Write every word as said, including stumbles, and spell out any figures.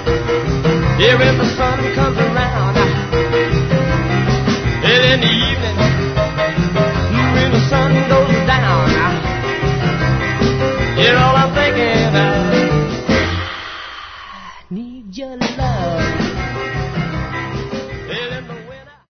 Yeah, when the sun comes around, and in the evening